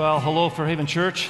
Well, hello, Fairhaven Church.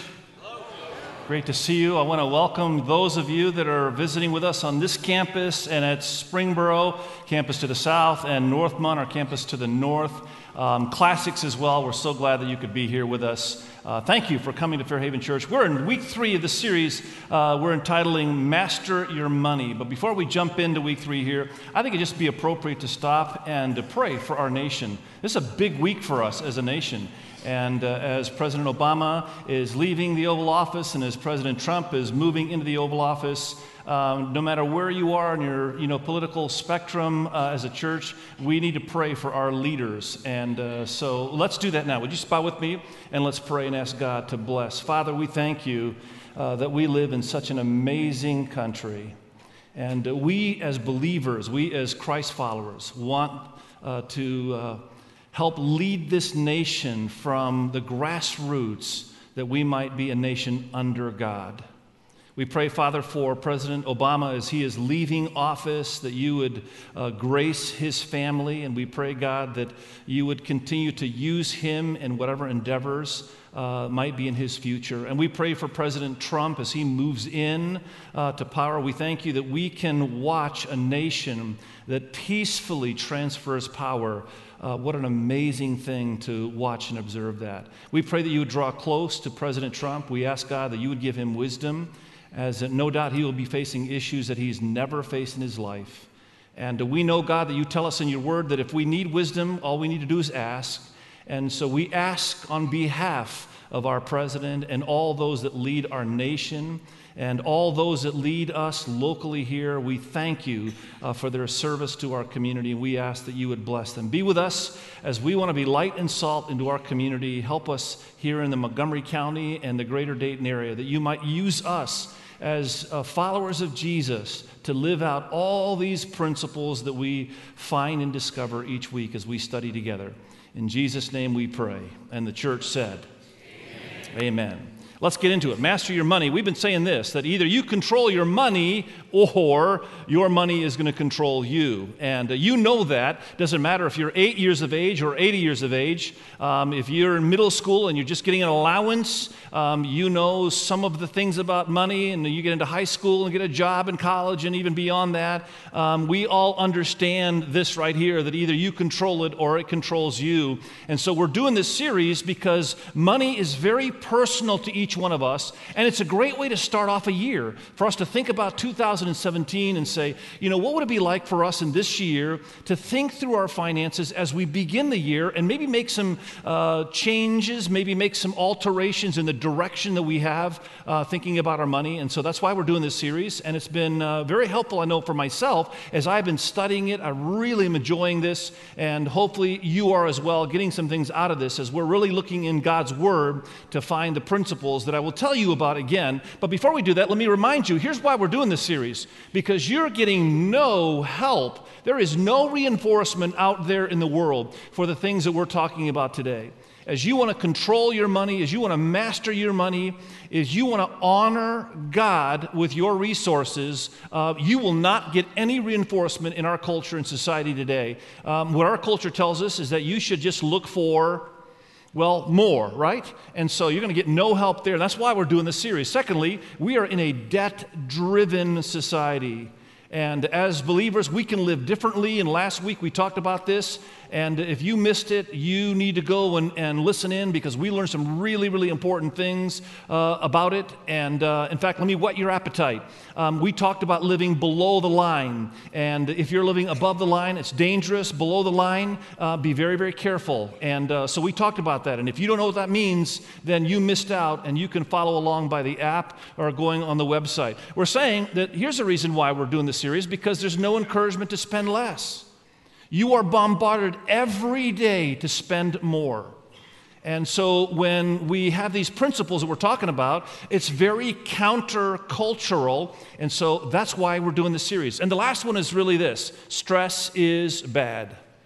Great to see you. I want to welcome those of you that are visiting with us on this campus and at Springboro, campus to the south, and Northmont, our campus to the north. Classics as well. We're so glad that you could be here with us. Thank you for coming to Fairhaven Church. We're in week 3 of the series we're entitling Master Your Money. But before we jump into week 3 here, I think it'd just be appropriate to stop and to pray for our nation. This is a big week for us as a nation. And as President Obama is leaving the Oval Office and as President Trump is moving into the Oval Office, no matter where you are in your political spectrum as a church, we need to pray for our leaders. And so let's do that now. Would you bow with me and let's pray and ask God to bless. Father, we thank you that we live in such an amazing country. And we as believers, we as Christ followers want to help lead this nation from the grassroots that we might be a nation under God. We pray, Father, for President Obama as he is leaving office, that you would grace his family, and we pray, God, that you would continue to use him in whatever endeavors might be in his future. And we pray for President Trump as he moves in to power. We thank you that we can watch a nation that peacefully transfers power. What an amazing thing to watch and observe that. We pray that you would draw close to President Trump. We ask, God, that you would give him wisdom, as no doubt he will be facing issues that he's never faced in his life. And we know, God, that you tell us in your word that if we need wisdom, all we need to do is ask. And so we ask on behalf of our president and all those that lead our nation and all those that lead us locally here. We thank you for their service to our community, and we ask that you would bless them. Be with us as we want to be light and salt into our community. Help us here in the Montgomery County and the greater Dayton area, that you might use us as followers of Jesus to live out all these principles that we find and discover each week as we study together. In Jesus' name we pray. And the church said, Amen. Amen. Let's get into it. Master your money. We've been saying this, that either you control your money or your money is going to control you. And you know that. Doesn't matter if you're 8 years of age or 80 years of age. If you're in middle school and you're just getting an allowance, you know some of the things about money, and you get into high school and get a job in college and even beyond that. We all understand this right here, that either you control it or it controls you. And so we're doing this series because money is very personal to each one of us, and it's a great way to start off a year for us to think about 2017 and say, what would it be like for us in this year to think through our finances as we begin the year and maybe make some changes, maybe make some alterations in the direction that we have thinking about our money. And so that's why we're doing this series, and it's been very helpful, I know, for myself as I've been studying it. I really am enjoying this, and hopefully you are as well, getting some things out of this as we're really looking in God's Word to find the principles that I will tell you about again. But before we do that, let me remind you, here's why we're doing this series. Because you're getting no help. There is no reinforcement out there in the world for the things that we're talking about today. As you want to control your money, as you want to master your money, as you want to honor God with your resources, you will not get any reinforcement in our culture and society today. What our culture tells us is that you should just look for more, right? And so you're going to get no help there. That's why we're doing this series. Secondly, we are in a debt-driven society. And as believers, we can live differently. And last week we talked about this. And if you missed it, you need to go and listen in, because we learned some really, really important things about it. And in fact, let me whet your appetite. We talked about living below the line. And if you're living above the line, it's dangerous. Below the line, be very, very careful. And so we talked about that. And if you don't know what that means, then you missed out, and you can follow along by the app or going on the website. We're saying that here's the reason why we're doing this series, because there's no encouragement to spend less. You are bombarded every day to spend more. And so when we have these principles that we're talking about, it's very countercultural. And so that's why we're doing this series. And the last one is really this: stress is bad.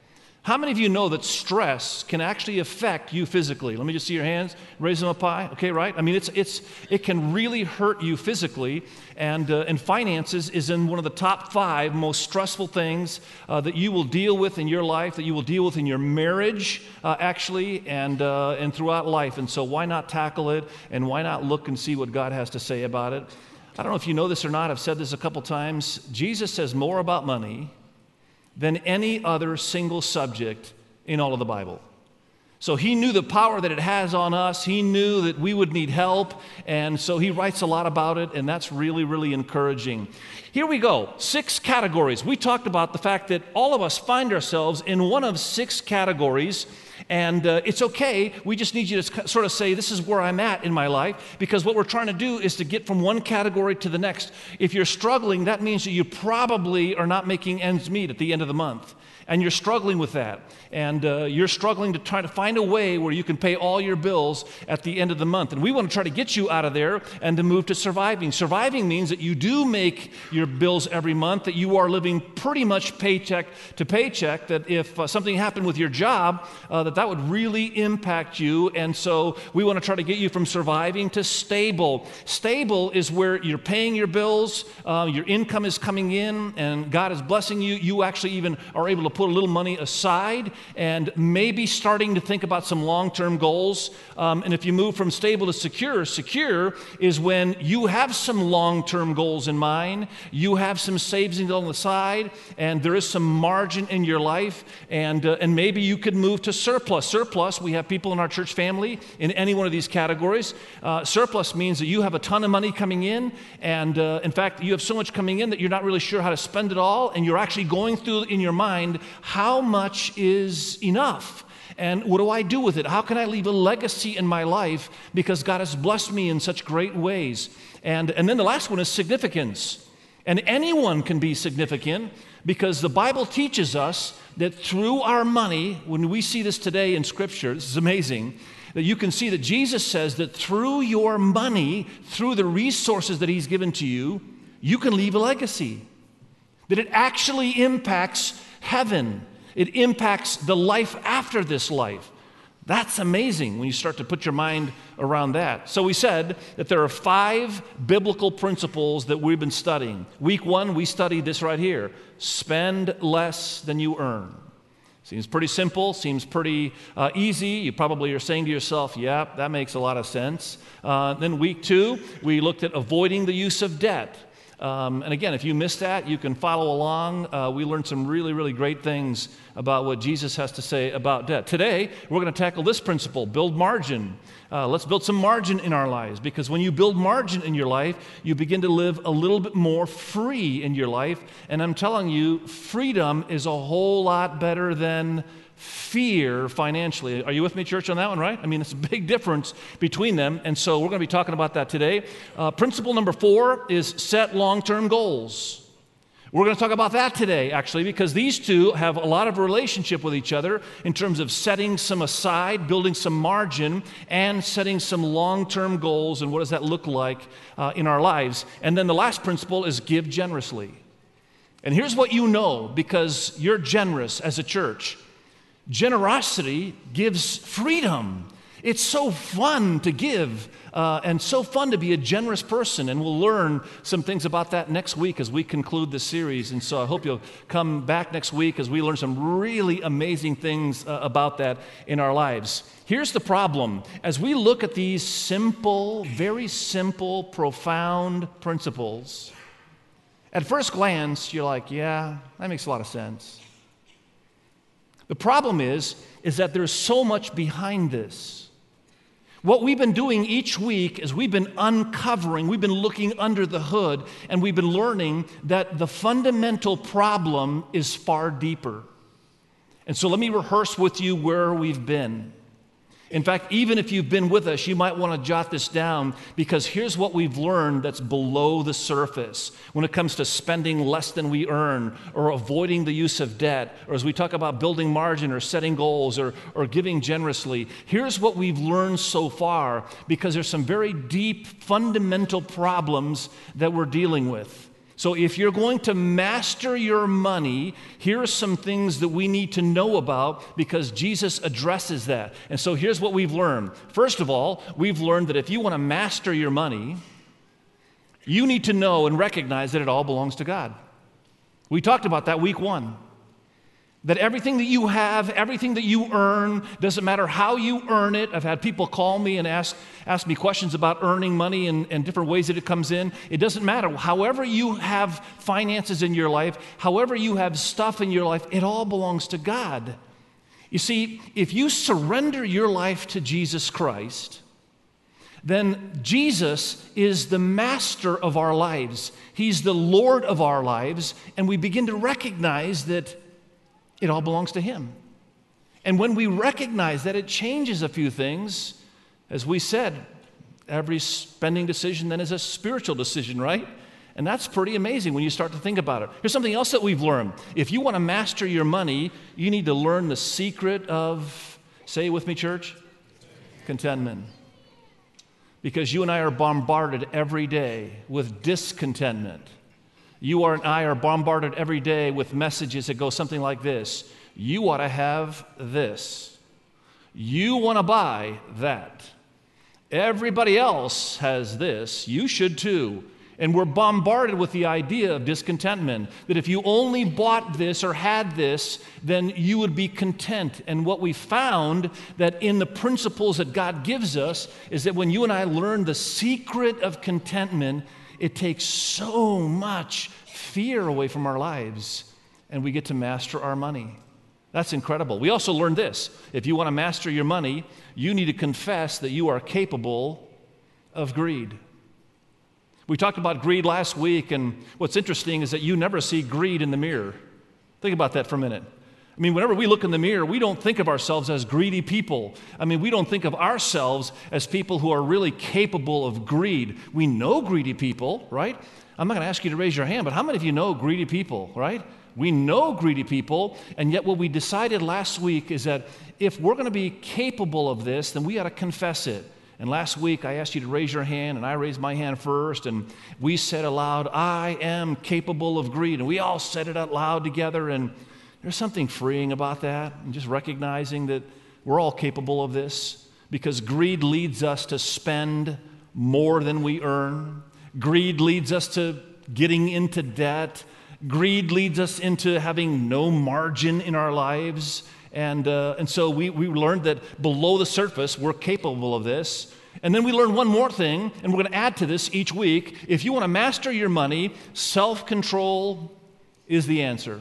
How many of you know that stress can actually affect you physically? Let me just see your hands. Raise them up high. Okay, right? I mean, it can really hurt you physically, and finances is in one of the top 5 most stressful things that you will deal with in your life, that you will deal with in your marriage, actually, and throughout life. And so, why not tackle it? And why not look and see what God has to say about it? I don't know if you know this or not. I've said this a couple times. Jesus says more about money than any other single subject in all of the Bible. So he knew the power that it has on us. He knew that we would need help, and so he writes a lot about it, and that's really, really encouraging. Here we go, 6 categories. We talked about the fact that all of us find ourselves in one of 6 categories, and it's okay. We just need you to sort of say, this is where I'm at in my life, because what we're trying to do is to get from one category to the next. If you're struggling, that means that you probably are not making ends meet at the end of the month. And you're struggling with that. And you're struggling to try to find a way where you can pay all your bills at the end of the month. And we want to try to get you out of there and to move to surviving. Surviving means that you do make your bills every month, that you are living pretty much paycheck to paycheck, that if something happened with your job, that would really impact you. And so we want to try to get you from surviving to stable. Stable is where you're paying your bills, your income is coming in, and God is blessing you. You actually even are able to put a little money aside and maybe starting to think about some long-term goals. And if you move from stable to secure, secure is when you have some long-term goals in mind, you have some savings on the side, and there is some margin in your life, and maybe you could move to surplus. Surplus, we have people in our church family in any one of these categories. Surplus means that you have a ton of money coming in, and in fact, you have so much coming in that you're not really sure how to spend it all, and you're actually going through in your mind, how much is enough? And what do I do with it? How can I leave a legacy in my life because God has blessed me in such great ways? And then the last one is significance. And anyone can be significant because the Bible teaches us that through our money, when we see this today in Scripture, this is amazing, that you can see that Jesus says that through your money, through the resources that He's given to you, you can leave a legacy. That it actually impacts heaven. It impacts the life after this life. That's amazing when you start to put your mind around that. So we said that there are 5 biblical principles that we've been studying. Week 1, we studied this right here. Spend less than you earn. Seems pretty simple, seems pretty easy. You probably are saying to yourself, yeah, that makes a lot of sense. Then week 2, we looked at avoiding the use of debt. And again, if you missed that, you can follow along. We learned some really, really great things about what Jesus has to say about debt. Today, we're going to tackle this principle, build margin. Let's build some margin in our lives, because when you build margin in your life, you begin to live a little bit more free in your life. And I'm telling you, freedom is a whole lot better than fear financially. Are you with me, church, on that one, right? I mean, it's a big difference between them, and so we're going to be talking about that today. Principle number 4 is set long-term goals. We're going to talk about that today, actually, because these two have a lot of relationship with each other in terms of setting some aside, building some margin, and setting some long-term goals, and what does that look like in our lives. And then the last principle is give generously. And here's what you know, because you're generous as a church. Generosity gives freedom. It's so fun to give and so fun to be a generous person, and we'll learn some things about that next week as we conclude the series. And so I hope you'll come back next week as we learn some really amazing things about that in our lives. Here's the problem. As we look at these simple, very simple, profound principles, at first glance, you're like, yeah, that makes a lot of sense. The problem is that there's so much behind this. What we've been doing each week is we've been uncovering, we've been looking under the hood, and we've been learning that the fundamental problem is far deeper. And so let me rehearse with you where we've been. In fact, even if you've been with us, you might want to jot this down, because here's what we've learned that's below the surface when it comes to spending less than we earn, or avoiding the use of debt, or as we talk about building margin or setting goals or giving generously. Here's what we've learned so far, because there's some very deep fundamental problems that we're dealing with. So if you're going to master your money, here are some things that we need to know about because Jesus addresses that. And so here's what we've learned. First of all, we've learned that if you want to master your money, you need to know and recognize that it all belongs to God. We talked about that week 1. That everything that you have, everything that you earn, doesn't matter how you earn it. I've had people call me and ask me questions about earning money and different ways that it comes in. It doesn't matter. However you have finances in your life, however you have stuff in your life, it all belongs to God. You see, if you surrender your life to Jesus Christ, then Jesus is the master of our lives. He's the Lord of our lives, and we begin to recognize that it all belongs to Him. And when we recognize that, it changes a few things. As we said, every spending decision then is a spiritual decision, right? And that's pretty amazing when you start to think about it. Here's something else that we've learned. If you want to master your money, you need to learn the secret of, say it with me, church, contentment. Because you and I are bombarded every day with discontentment. You and I are bombarded every day with messages that go something like this. You ought to have this. You want to buy that. Everybody else has this. You should too. And we're bombarded with the idea of discontentment, that if you only bought this or had this, then you would be content. And what we found that in the principles that God gives us is that when you and I learn the secret of contentment, it takes so much fear away from our lives, and we get to master our money. That's incredible. We also learned this. If you want to master your money, you need to confess that you are capable of greed. We talked about greed last week, and what's interesting is that you never see greed in the mirror. Think about that for a minute. I mean, whenever we look in the mirror, we don't think of ourselves as greedy people. I mean, we don't think of ourselves as people who are really capable of greed. We know greedy people, right? I'm not going to ask you to raise your hand, but how many of you know greedy people, right? We know greedy people, and yet what we decided last week is that if we're going to be capable of this, then we got to confess it. And last week, I asked you to raise your hand, and I raised my hand first, and we said aloud, I am capable of greed. And we all said it out loud together, and there's something freeing about that, and just recognizing that we're all capable of this, because greed leads us to spend more than we earn. Greed leads us to getting into debt. Greed leads us into having no margin in our lives. And so we learned that below the surface, we're capable of this. And then we learned one more thing, and we're going to add to this each week. If you want to master your money, self-control is the answer.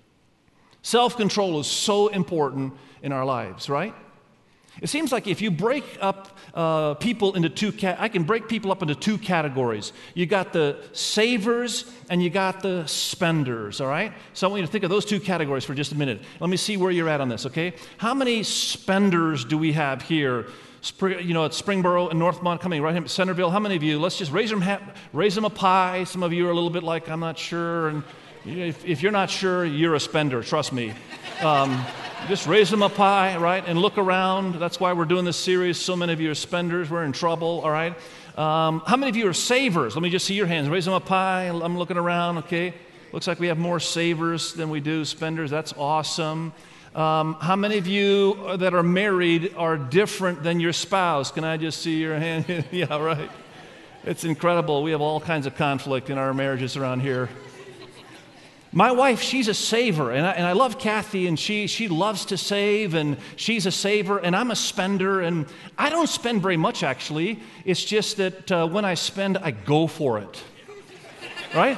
Self-control is so important in our lives, right? It seems like if you break up people into I can break people up into two categories. You got the savers and you got the spenders, all right? So I want you to think of those two categories for just a minute. Let me see where you're at on this, okay? How many spenders do we have here? At Springboro and Northmont, coming right here, Centerville. How many of you? Let's just raise them up high. Some of you are a little bit like, I'm not sure. And if you're not sure, you're a spender, trust me. Just raise them up high, right, and look around. That's why we're doing this series. So many of you are spenders. We're in trouble, all right? How many of you are savers? Let me just see your hands. Raise them up high. I'm looking around, okay? Looks like we have more savers than we do spenders. That's awesome. How many of you that are married are different than your spouse? Can I just see your hand? Yeah, right. It's incredible. We have all kinds of conflict in our marriages around here. My wife, she's a saver, and I love Kathy, and she loves to save, and she's a saver, and I'm a spender, and I don't spend very much, actually. It's just that when I spend, I go for it, right?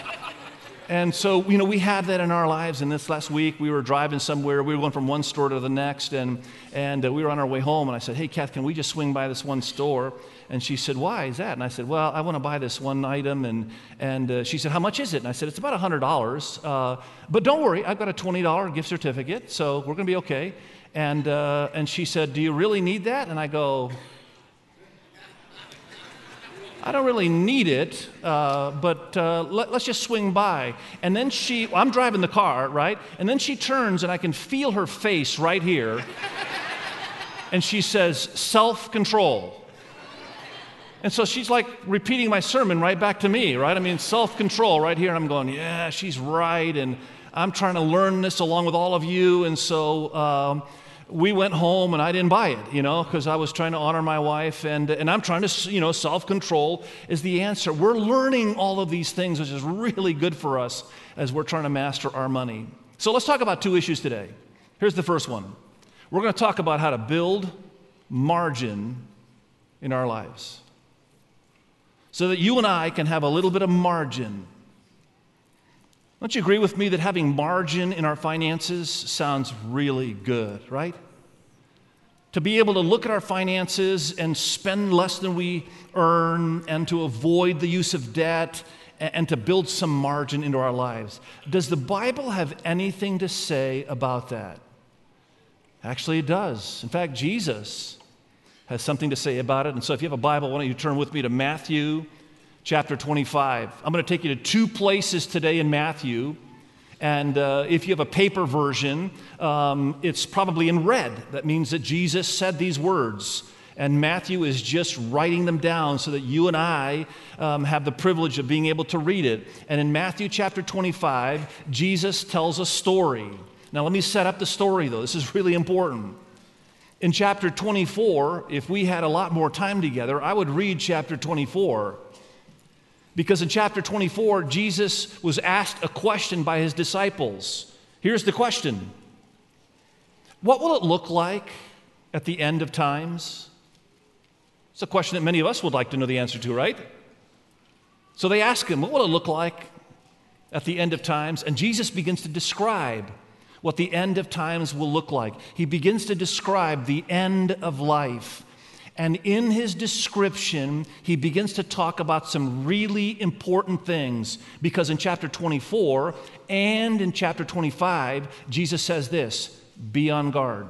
And so, we have that in our lives, and this last week, we were driving somewhere. We were going from one store to the next, and we were on our way home, and I said, hey, Kath, can we just swing by this one store? And she said, why is that? And I said, well, I want to buy this one item. And she said, how much is it? And I said, it's about $100. But don't worry, I've got a $20 gift certificate, so we're going to be okay. And she said, do you really need that? And I go, I don't really need it, but let's just swing by. And then I'm driving the car, right? And then she turns, and I can feel her face right here. And she says, self-control. And so she's like repeating my sermon right back to me, right? I mean, self-control right here. And I'm going, yeah, she's right. And I'm trying to learn this along with all of you. And so we went home and I didn't buy it, because I was trying to honor my wife. And I'm trying to, self-control is the answer. We're learning all of these things, which is really good for us as we're trying to master our money. So let's talk about two issues today. Here's the first one. We're going to talk about how to build margin in our lives so that you and I can have a little bit of margin. Don't you agree with me that having margin in our finances sounds really good, right? To be able to look at our finances and spend less than we earn and to avoid the use of debt and to build some margin into our lives. Does the Bible have anything to say about that? Actually, it does. In fact, Jesus has something to say about it. And so if you have a Bible, why don't you turn with me to Matthew chapter 25. I'm going to take you to two places today in Matthew. And if you have a paper version, it's probably in red. That means that Jesus said these words. And Matthew is just writing them down so that you and I have the privilege of being able to read it. And in Matthew chapter 25, Jesus tells a story. Now let me set up the story, though. This is really important. In chapter 24, if we had a lot more time together, I would read chapter 24. Because in chapter 24, Jesus was asked a question by his disciples. Here's the question. What will it look like at the end of times? It's a question that many of us would like to know the answer to, right? So they ask him, what will it look like at the end of times? And Jesus begins to describe what the end of times will look like. He begins to describe the end of life. And in his description, he begins to talk about some really important things, because in chapter 24 and in chapter 25, Jesus says this: be on guard.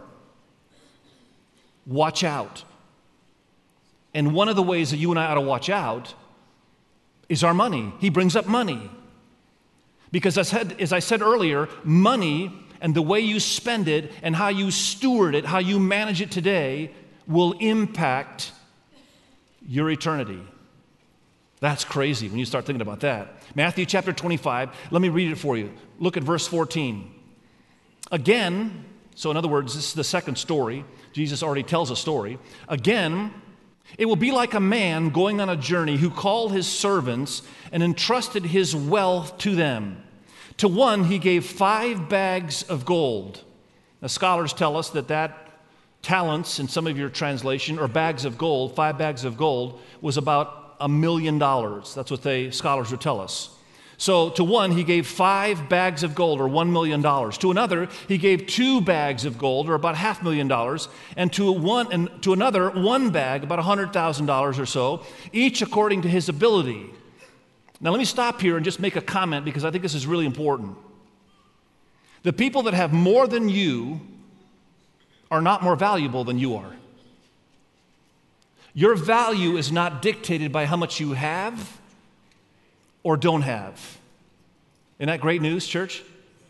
Watch out. And one of the ways that you and I ought to watch out is our money. He brings up money. Because as I said earlier, money and the way you spend it and how you steward it, how you manage it today, will impact your eternity. That's crazy when you start thinking about that. Matthew chapter 25, let me read it for you. Look at verse 14. Again, so in other words, this is the second story. Jesus already tells a story. Again, it will be like a man going on a journey who called his servants and entrusted his wealth to them. To one, he gave 5 bags of gold. Now, scholars tell us that talents, in some of your translation, or bags of gold, 5 bags of gold, was about $1 million. That's what scholars would tell us. So to one, he gave 5 bags of gold, or $1 million. To another, he gave 2 bags of gold, or about $500,000. And to another, 1 bag, about $100,000 or so, each according to his ability. Now let me stop here and just make a comment, because I think this is really important. The people that have more than you are not more valuable than you are. Your value is not dictated by how much you have or don't have. Isn't that great news, church?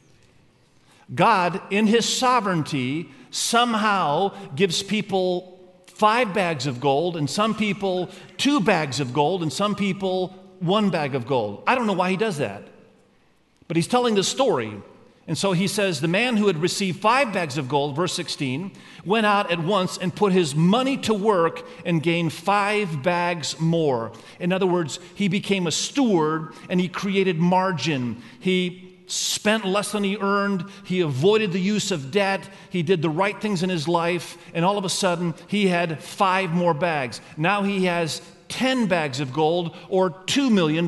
God, in his sovereignty, somehow gives people 5 bags of gold, and some people 2 bags of gold, and some people 1 bag of gold. I don't know why he does that, but he's telling the story. And so he says, the man who had received 5 bags of gold, verse 16, went out at once and put his money to work and gained 5 bags more. In other words, he became a steward and he created margin. He spent less than he earned. He avoided the use of debt. He did the right things in his life. And all of a sudden, he had 5 more bags. Now he has 10 bags of gold, or $2 million.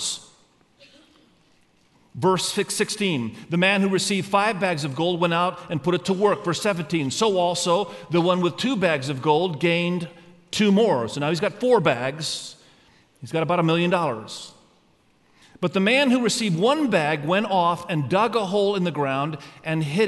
Verse 16, the man who received 5 bags of gold went out and put it to work. Verse 17, so also the one with 2 bags of gold gained 2 more. So now he's got 4 bags. He's got about $1 million. But the man who received 1 bag went off and dug a hole in the ground and hid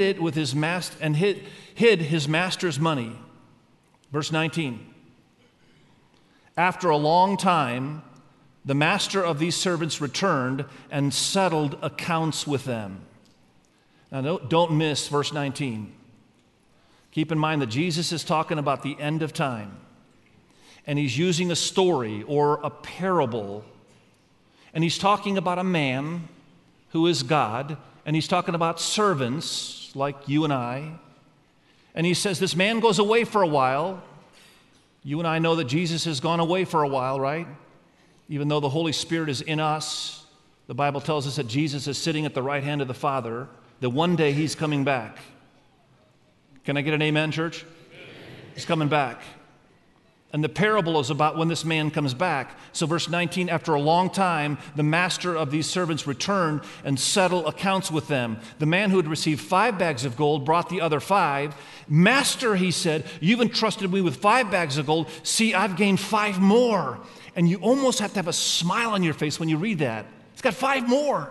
his master's money. Verse 19. After a long time, the master of these servants returned and settled accounts with them. Now, don't miss verse 19. Keep in mind that Jesus is talking about the end of time. and he's using a story or a parable, and he's talking about a man who is God, and he's talking about servants like you and I. And he says this man goes away for a while. You and I know that Jesus has gone away for a while, right? Even though the Holy Spirit is in us, the Bible tells us that Jesus is sitting at the right hand of the Father, that one day he's coming back. Can I get an amen, church? Amen. He's coming back. And the parable is about when this man comes back. So verse 19, after a long time, the master of these servants returned and settled accounts with them. The man who had received 5 bags of gold brought the other 5. Master, he said, you've entrusted me with 5 bags of gold. See, I've gained 5 more. And you almost have to have a smile on your face when you read that. He's got 5 more.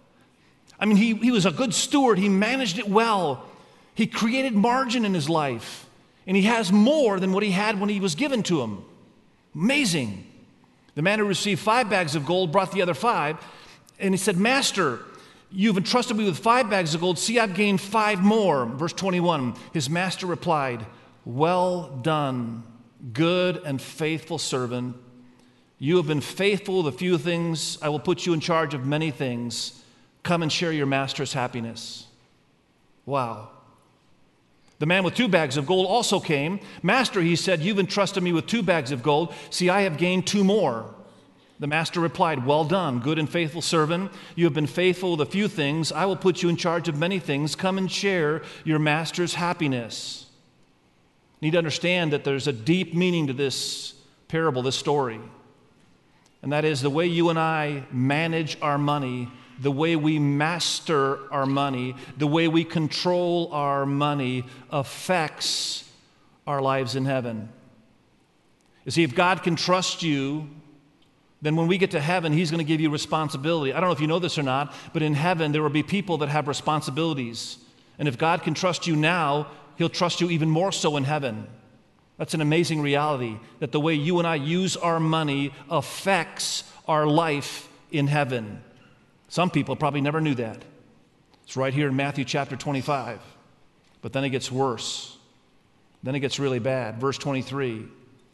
I mean, he was a good steward. He managed it well. He created margin in his life. And he has more than what he had when he was given to him. Amazing. The man who received 5 bags of gold brought the other 5. And he said, Master, you've entrusted me with 5 bags of gold. See, I've gained 5 more. Verse 21, his master replied, well done, good and faithful servant. You have been faithful with a few things. I will put you in charge of many things. Come and share your master's happiness. Wow. The man with 2 bags of gold also came. Master, he said, you've entrusted me with 2 bags of gold. See, I have gained 2 more. The master replied, well done, good and faithful servant. You have been faithful with a few things. I will put you in charge of many things. Come and share your master's happiness. You need to understand that there's a deep meaning to this parable, this story. And that is the way you and I manage our money, the way we master our money, the way we control our money affects our lives in heaven. You see, if God can trust you, then when we get to heaven, he's going to give you responsibility. I don't know if you know this or not, but in heaven, there will be people that have responsibilities. And if God can trust you now, he'll trust you even more so in heaven. That's an amazing reality, that the way you and I use our money affects our life in heaven. Some people probably never knew that. It's right here in Matthew chapter 25. But then it gets worse. Then it gets really bad. Verse 24.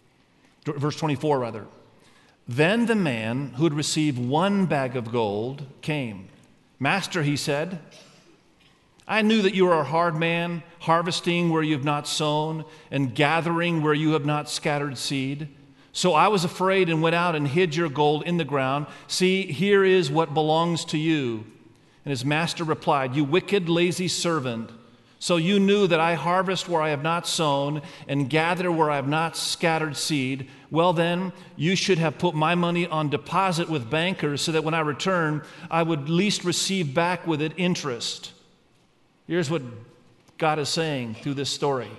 Then the man who had received 1 bag of gold came. Master, he said, I knew that you are a hard man, harvesting where you have not sown and gathering where you have not scattered seed. So I was afraid and went out and hid your gold in the ground. See, here is what belongs to you. And his master replied, you wicked, lazy servant. So you knew that I harvest where I have not sown and gather where I have not scattered seed. Well then, you should have put my money on deposit with bankers so that when I return, I would at least receive back with it interest. Here's what God is saying through this story.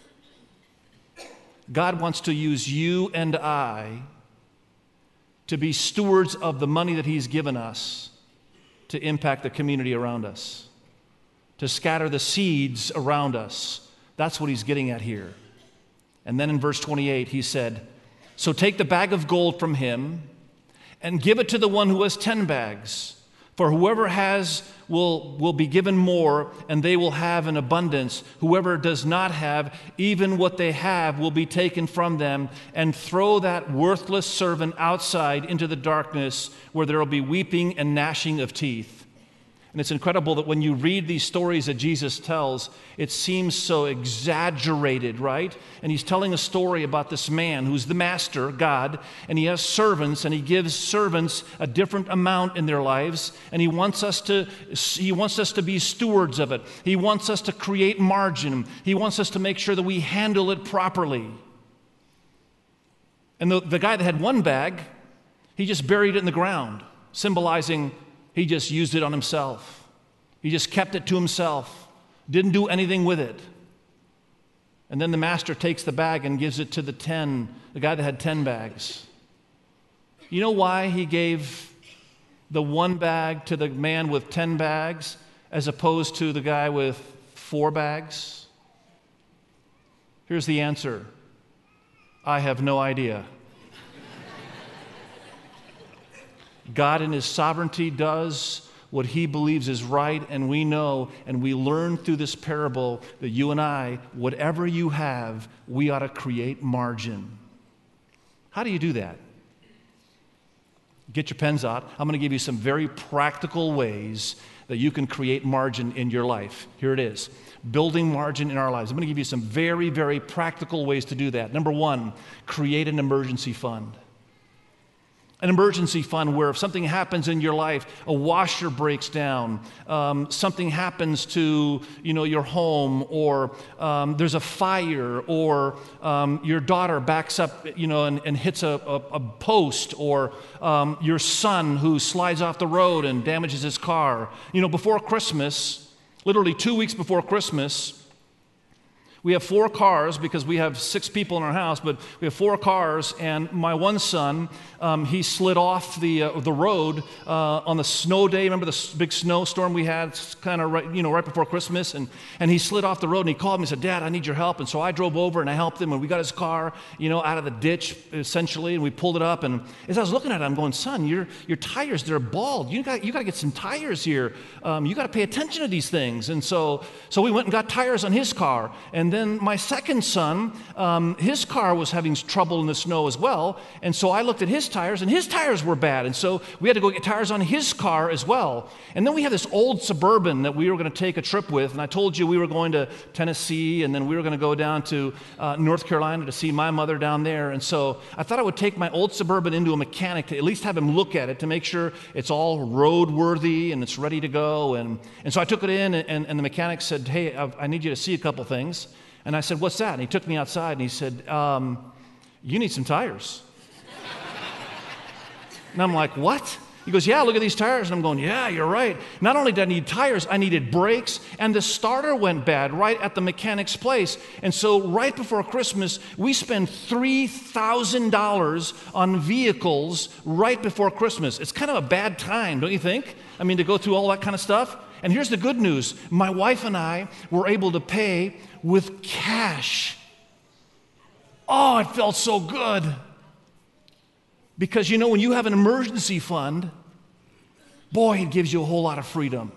God wants to use you and I to be stewards of the money that he's given us to impact the community around us, to scatter the seeds around us. That's what he's getting at here. And then in verse 28, he said, so take the bag of gold from him and give it to the one who has 10 bags. For whoever has will be given more, and they will have an abundance. Whoever does not have, even what they have will be taken from them. And throw that worthless servant outside into the darkness, where there will be weeping and gnashing of teeth. And it's incredible that when you read these stories that Jesus tells, it seems so exaggerated, right? And he's telling a story about this man who's the master, God, and he has servants, and he gives servants a different amount in their lives, and he wants us to be stewards of it. He wants us to create margin. He wants us to make sure that we handle it properly. And the guy that had 1 bag, he just buried it in the ground, symbolizing he just used it on himself. He just kept it to himself, didn't do anything with it. And then the master takes the bag and gives it to the guy that had 10 bags. You know why he gave the 1 bag to the man with 10 bags as opposed to the guy with 4 bags? Here's the answer. I have no idea. God in his sovereignty does what he believes is right, and we know and we learn through this parable that you and I, whatever you have, we ought to create margin. How do you do that? Get your pens out. I'm going to give you some very practical ways that you can create margin in your life. Here it is. Building margin in our lives. I'm going to give you some very, very practical ways to do that. Number one, create an emergency fund. An emergency fund where if something happens in your life, a washer breaks down, something happens to your home, or there's a fire, or your daughter backs up and hits a post, or your son who slides off the road and damages his car. Before Christmas, literally 2 weeks before Christmas, we have 4 cars because we have 6 people in our house, but we have 4 cars, and my one son, he slid off the road on the snow day. Remember the big snowstorm we had kind of right before Christmas? And he slid off the road, and he called me and said, "Dad, I need your help." And so I drove over, and I helped him, and we got his car, out of the ditch, essentially, and we pulled it up. And as I was looking at it, I'm going, "Son, your tires, they're bald. You got to get some tires here. You got to pay attention to these things." And so we went and got tires on his car. And then my second son, his car was having trouble in the snow as well. And so I looked at his tires, and his tires were bad. And so we had to go get tires on his car as well. And then we have this old Suburban that we were going to take a trip with. And I told you we were going to Tennessee, and then we were going to go down to North Carolina to see my mother down there. And so I thought I would take my old Suburban into a mechanic to at least have him look at it to make sure it's all roadworthy and it's ready to go. And so I took it in, and the mechanic said, "Hey, I need you to see a couple things." And I said, "What's that?" And he took me outside, and he said, "You need some tires." And I'm like, "What?" He goes, "Yeah, look at these tires." And I'm going, "Yeah, you're right. Not only did I need tires, I needed brakes, and the starter went bad right at the mechanic's place." And so right before Christmas, we spent $3,000 on vehicles right before Christmas. It's kind of a bad time, don't you think? I mean, to go through all that kind of stuff. And here's the good news. My wife and I were able to pay with cash. Oh, it felt so good. Because when you have an emergency fund, boy, it gives you a whole lot of freedom.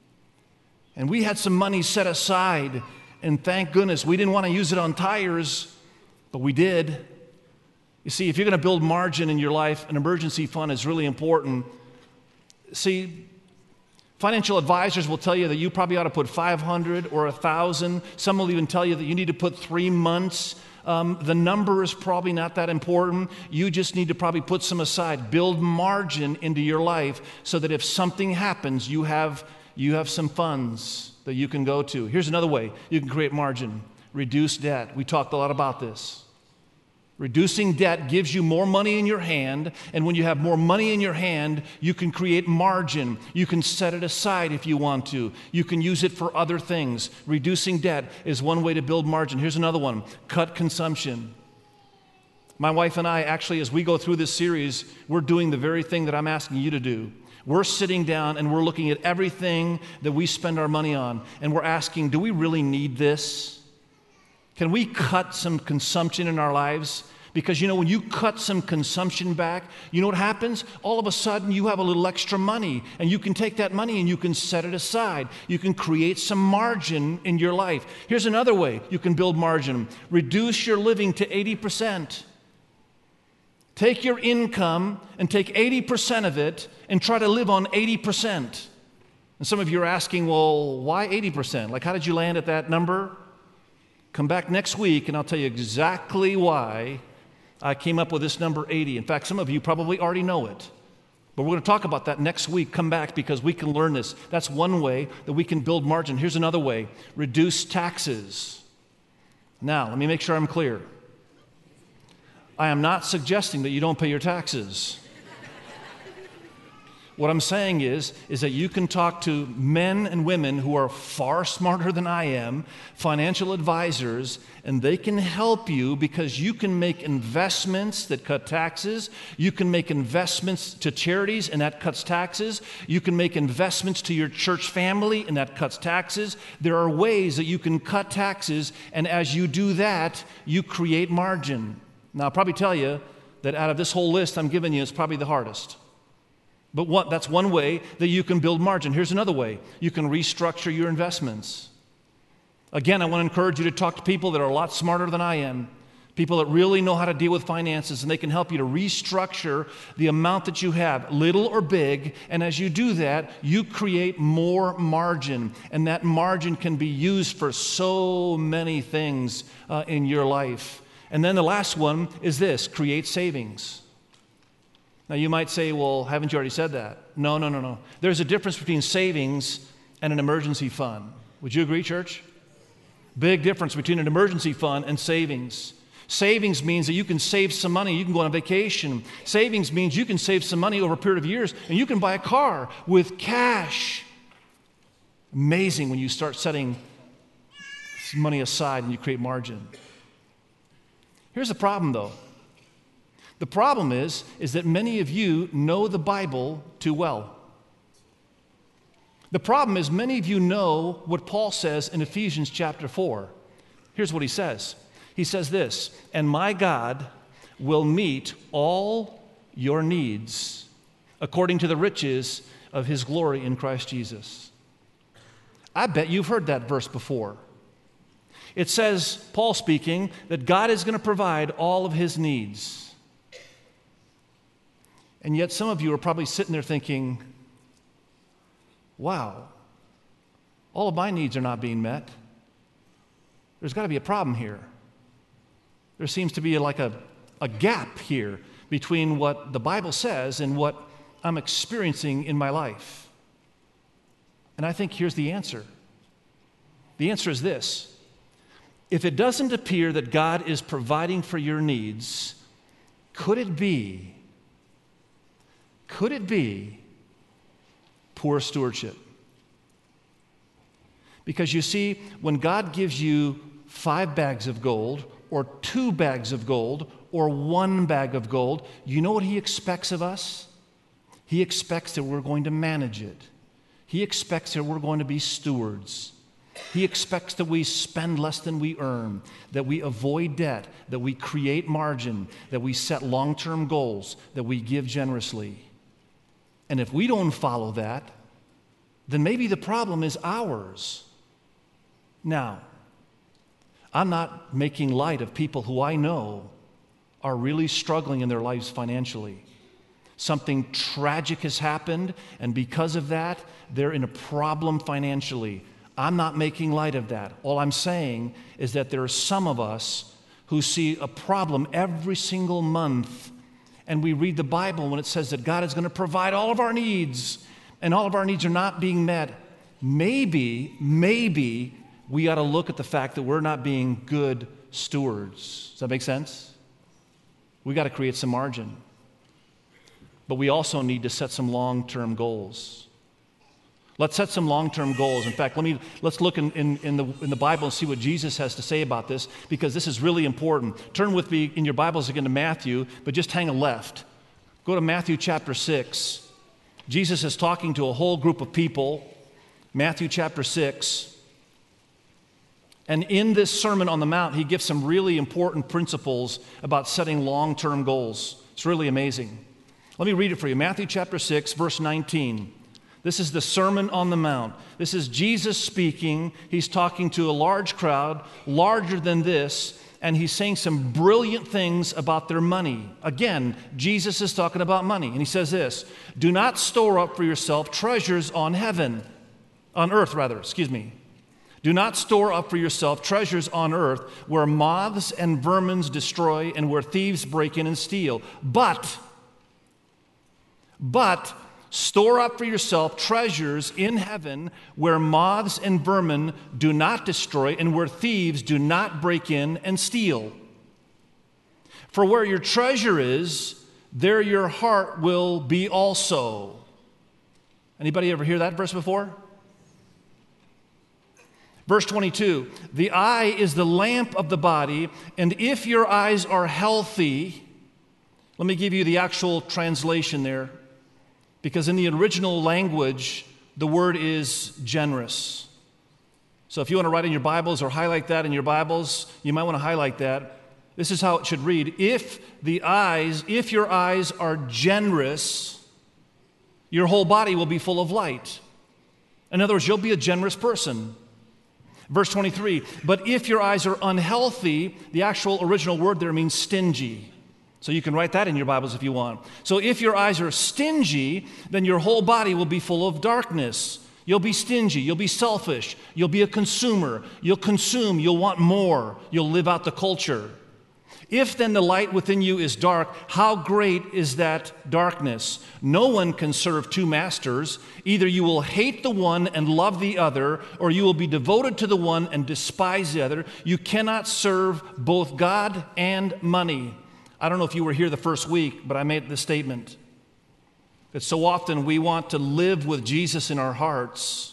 And we had some money set aside, and thank goodness we didn't want to use it on tires, but we did. You see, if you're going to build margin in your life, an emergency fund is really important. See, financial advisors will tell you that you probably ought to put $500 or $1,000. Some will even tell you that you need to put 3 months. The number is probably not that important. You just need to probably put some aside. Build margin into your life so that if something happens, you have some funds that you can go to. Here's another way you can create margin. Reduce debt. We talked a lot about this. Reducing debt gives you more money in your hand, and when you have more money in your hand, you can create margin. You can set it aside if you want to. You can use it for other things. Reducing debt is one way to build margin. Here's another one. Cut consumption. My wife and I, actually, as we go through this series, we're doing the very thing that I'm asking you to do. We're sitting down and we're looking at everything that we spend our money on, and we're asking, do we really need this? Can we cut some consumption in our lives? Because, when you cut some consumption back, you know what happens? All of a sudden, you have a little extra money, and you can take that money and you can set it aside. You can create some margin in your life. Here's another way you can build margin. Reduce your living to 80%. Take your income and take 80% of it and try to live on 80%. And some of you are asking, well, why 80%? Like, how did you land at that number? Come back next week and I'll tell you exactly why I came up with this number 80. In fact, some of you probably already know it. But we're going to talk about that next week. Come back because we can learn this. That's one way that we can build margin. Here's another way. Reduce taxes. Now, let me make sure I'm clear. I am not suggesting that you don't pay your taxes. What I'm saying is that you can talk to men and women who are far smarter than I am, financial advisors, and they can help you because you can make investments that cut taxes. You can make investments to charities, and that cuts taxes. You can make investments to your church family, and that cuts taxes. There are ways that you can cut taxes, and as you do that, you create margin. Now, I'll probably tell you that out of this whole list I'm giving you, it's probably the hardest. But that's one way that you can build margin. Here's another way. You can restructure your investments. Again, I want to encourage you to talk to people that are a lot smarter than I am. People that really know how to deal with finances, and they can help you to restructure the amount that you have, little or big. And as you do that, you create more margin. And that margin can be used for so many things in your life. And then the last one is this: create savings. Now you might say, well, haven't you already said that? No. There's a difference between savings and an emergency fund. Would you agree, church? Big difference between an emergency fund and savings. Savings means that you can save some money, you can go on a vacation. Savings means you can save some money over a period of years, and you can buy a car with cash. Amazing when you start setting some money aside and you create margin. Here's the problem, though. The problem is that many of you know the Bible too well. The problem is many of you know what Paul says in Ephesians chapter 4. Here's what he says. He says this: "And my God will meet all your needs according to the riches of his glory in Christ Jesus." I bet you've heard that verse before. It says, Paul speaking, that God is going to provide all of his needs. And yet some of you are probably sitting there thinking, wow, all of my needs are not being met. There's got to be a problem here. There seems to be like a gap here between what the Bible says and what I'm experiencing in my life. And I think here's the answer. The answer is this: if it doesn't appear that God is providing for your needs, could it be poor stewardship? Because you see, when God gives you 5 bags of gold, or 2 bags of gold, or 1 bag of gold, you know what he expects of us? He expects that we're going to manage it. He expects that we're going to be stewards. He expects that we spend less than we earn, that we avoid debt, that we create margin, that we set long-term goals, that we give generously. And if we don't follow that, then maybe the problem is ours. Now, I'm not making light of people who I know are really struggling in their lives financially. Something tragic has happened, and because of that, they're in a problem financially. I'm not making light of that. All I'm saying is that there are some of us who see a problem every single month, and we read the Bible when it says that God is going to provide all of our needs, and all of our needs are not being met. Maybe we ought to look at the fact that we're not being good stewards. Does that make sense? We got to create some margin. But we also need to set some long-term goals. Let's set some long-term goals. In fact, let's look in the Bible and see what Jesus has to say about this, because this is really important. Turn with me in your Bibles again to Matthew, but just hang a left. Go to Matthew chapter 6. Jesus is talking to a whole group of people. Matthew chapter 6. And in this Sermon on the Mount, he gives some really important principles about setting long-term goals. It's really amazing. Let me read it for you. Matthew chapter 6, verse 19. This is the Sermon on the Mount. This is Jesus speaking. He's talking to a large crowd, larger than this, and he's saying some brilliant things about their money. Again, Jesus is talking about money, and he says this: "Do not store up for yourself treasures on earth. Do not store up for yourself treasures on earth, where moths and vermin destroy and where thieves break in and steal. But store up for yourself treasures in heaven, where moths and vermin do not destroy and where thieves do not break in and steal. For where your treasure is, there your heart will be also." Anybody ever hear that verse before? Verse 22, "The eye is the lamp of the body, and if your eyes are healthy," let me give you the actual translation there, because in the original language, the word is generous. So if you want to write in your Bibles or highlight that in your Bibles, you might want to highlight that. This is how it should read: if your eyes are generous, your whole body will be full of light. In other words, you'll be a generous person. Verse 23, but if your eyes are unhealthy, the actual original word there means stingy. So you can write that in your Bibles if you want. So if your eyes are stingy, then your whole body will be full of darkness. You'll be stingy, you'll be selfish, you'll be a consumer, you'll consume, you'll want more, you'll live out the culture. If then the light within you is dark, how great is that darkness? No one can serve two masters. Either you will hate the one and love the other, or you will be devoted to the one and despise the other. You cannot serve both God and money. I don't know if you were here the first week, but I made this statement that so often we want to live with Jesus in our hearts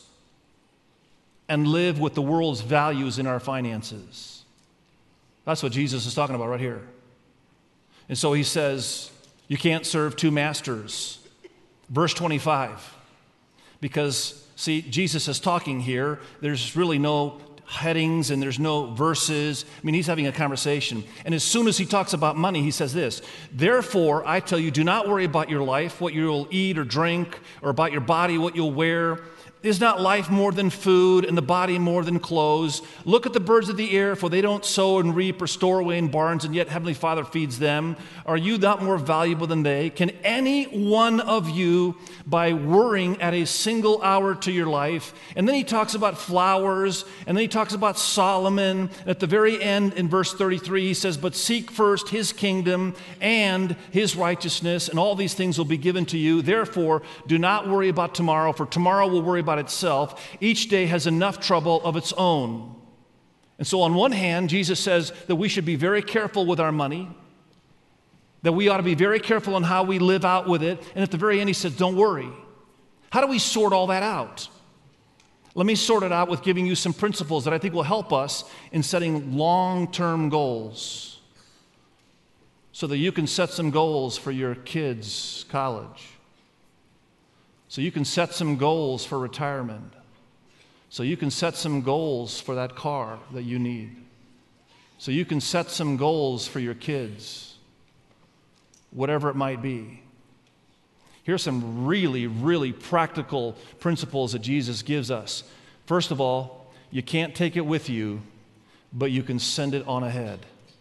and live with the world's values in our finances. That's what Jesus is talking about right here. And so he says, you can't serve two masters. Verse 25. Because, see, Jesus is talking here. There's really no headings and there's no verses. I mean, he's having a conversation. And as soon as he talks about money, he says this, therefore, I tell you, do not worry about your life, what you'll eat or drink, or about your body, what you'll wear. Is not life more than food, and the body more than clothes? Look at the birds of the air, for they don't sow and reap or store away in barns, and yet Heavenly Father feeds them. Are you not more valuable than they? Can any one of you, by worrying, add a single hour to your life? And then he talks about flowers, and then he talks about Solomon. At the very end, in verse 33, he says, but seek first his kingdom and his righteousness, and all these things will be given to you. Therefore, do not worry about tomorrow, for tomorrow will worry about itself. Each day has enough trouble of its own. And so on one hand, Jesus says that we should be very careful with our money, that we ought to be very careful on how we live out with it. And at the very end, he says, don't worry. How do we sort all that out? Let me sort it out with giving you some principles that I think will help us in setting long-term goals so that you can set some goals for your kids' college. So you can set some goals for retirement. So you can set some goals for that car that you need. So you can set some goals for your kids, whatever it might be. Here's some really, really practical principles that Jesus gives us. First of all, you can't take it with you, but you can send it on ahead.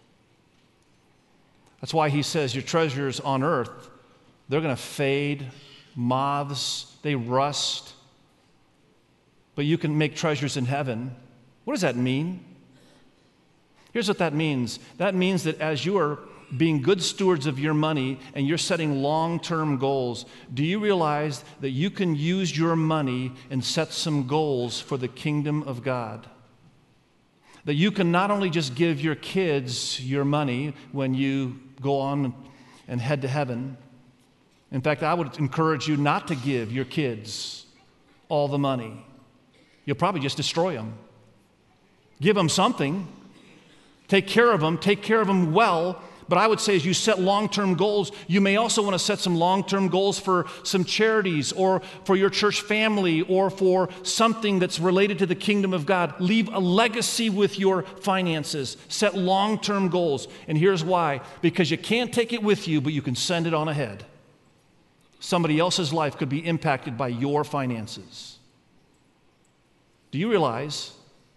That's why he says your treasures on earth, they're going to fade. Moths, they rust, but you can make treasures in heaven. What does that mean? Here's what that means. That means that as you are being good stewards of your money and you're setting long-term goals, do you realize that you can use your money and set some goals for the kingdom of God? That you can not only just give your kids your money when you go on and head to heaven. In fact, I would encourage you not to give your kids all the money. You'll probably just destroy them. Give them something. Take care of them well. But I would say as you set long-term goals, you may also want to set some long-term goals for some charities or for your church family or for something that's related to the kingdom of God. Leave a legacy with your finances. Set long-term goals. And here's why. Because you can't take it with you, but you can send it on ahead. Somebody else's life could be impacted by your finances. Do you realize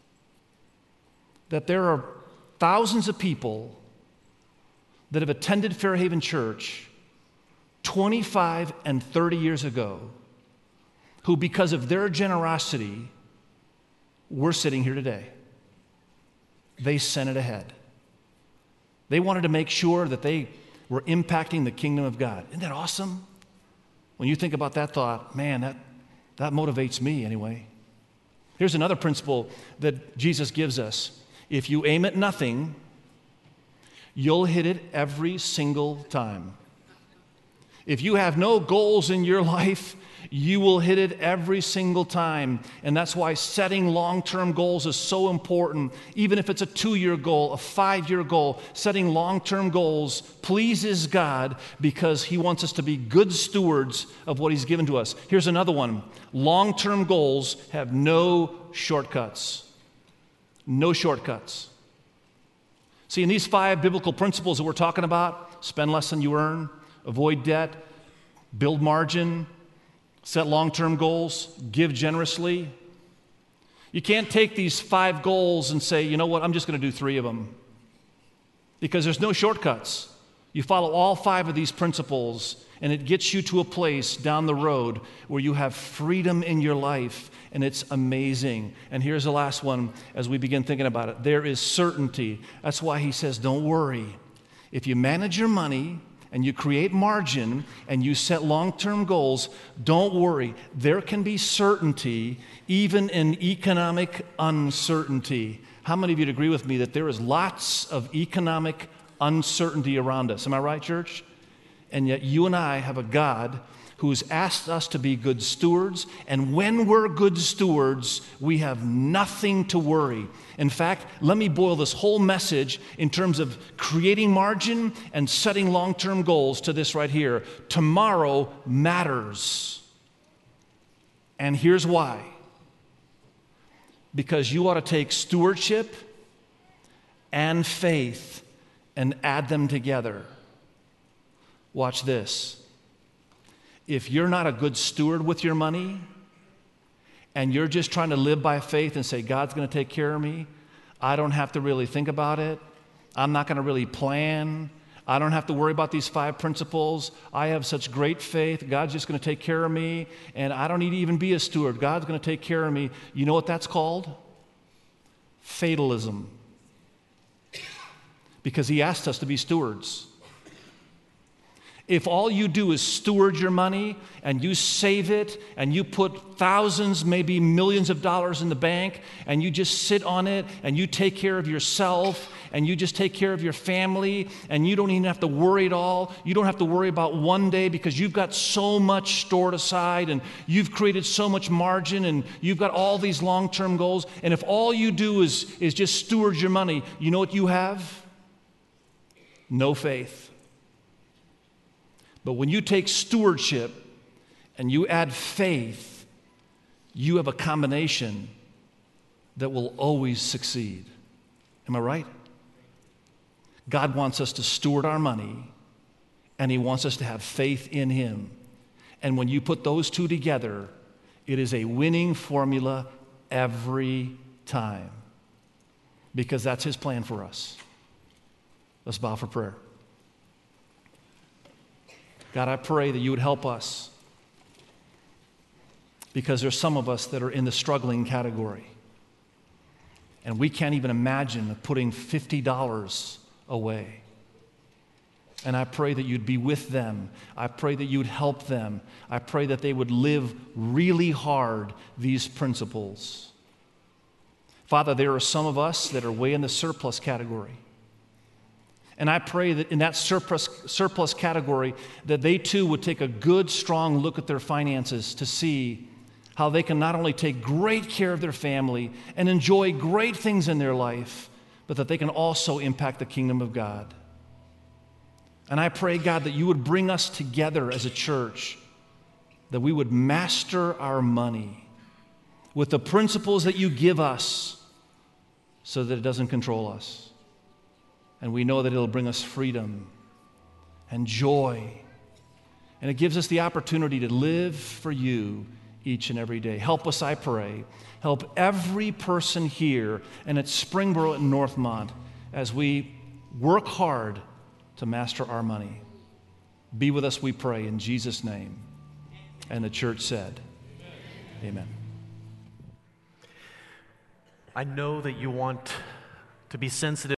that there are thousands of people that have attended Fairhaven Church 25 and 30 years ago who, because of their generosity, we're sitting here today? They sent it ahead. They wanted to make sure that they were impacting the kingdom of God. Isn't that awesome? When you think about that thought, man, that motivates me anyway. Here's another principle that Jesus gives us. If you aim at nothing, you'll hit it every single time. If you have no goals in your life, you will hit it every single time. And that's why setting long-term goals is so important. Even if it's a 2-year goal, a 5-year goal, setting long-term goals pleases God because he wants us to be good stewards of what he's given to us. Here's another one. Long-term goals have no shortcuts. No shortcuts. See, in these 5 biblical principles that we're talking about, spend less than you earn, avoid debt, build margin, set long-term goals, give generously. You can't take these 5 goals and say, you know what, I'm just going to do 3 of them. Because there's no shortcuts. You follow all 5 of these principles, and it gets you to a place down the road where you have freedom in your life, and it's amazing. And here's the last one as we begin thinking about it. There is certainty. That's why he says, don't worry. If you manage your money and you create margin and you set long-term goals, don't worry. There can be certainty even in economic uncertainty. How many of you would agree with me that there is lots of economic uncertainty around us? Am I right, church? And yet you and I have a God who's asked us to be good stewards, and when we're good stewards, we have nothing to worry. In fact, let me boil this whole message in terms of creating margin and setting long-term goals to this right here. Tomorrow matters. And here's why. Because you ought to take stewardship and faith and add them together. Watch this. If you're not a good steward with your money and you're just trying to live by faith and say, God's going to take care of me, I don't have to really think about it, I'm not going to really plan, I don't have to worry about these 5 principles, I have such great faith, God's just going to take care of me, and I don't need to even be a steward, God's going to take care of me. You know what that's called? Fatalism. Because he asked us to be stewards. If all you do is steward your money and you save it and you put thousands, maybe millions of dollars in the bank and you just sit on it and you take care of yourself and you just take care of your family and you don't even have to worry at all. You don't have to worry about one day because you've got so much stored aside and you've created so much margin and you've got all these long-term goals. And if all you do is just steward your money, you know what you have? No faith. But when you take stewardship and you add faith, you have a combination that will always succeed. Am I right? God wants us to steward our money, and he wants us to have faith in him. And when you put those 2 together, it is a winning formula every time, because that's his plan for us. Let's bow for prayer. God, I pray that you would help us, because there's some of us that are in the struggling category, and we can't even imagine putting $50 away. And I pray that you'd be with them. I pray that you'd help them. I pray that they would live really hard these principles. Father, there are some of us that are way in the surplus category. And I pray that in that surplus category, that they too would take a good, strong look at their finances to see how they can not only take great care of their family and enjoy great things in their life, but that they can also impact the kingdom of God. And I pray, God, that you would bring us together as a church, that we would master our money with the principles that you give us so that it doesn't control us. And we know that it'll bring us freedom and joy. And it gives us the opportunity to live for you each and every day. Help us, I pray. Help every person here and at Springboro and Northmont as we work hard to master our money. Be with us, we pray, in Jesus' name. And the church said, Amen. I know that you want to be sensitive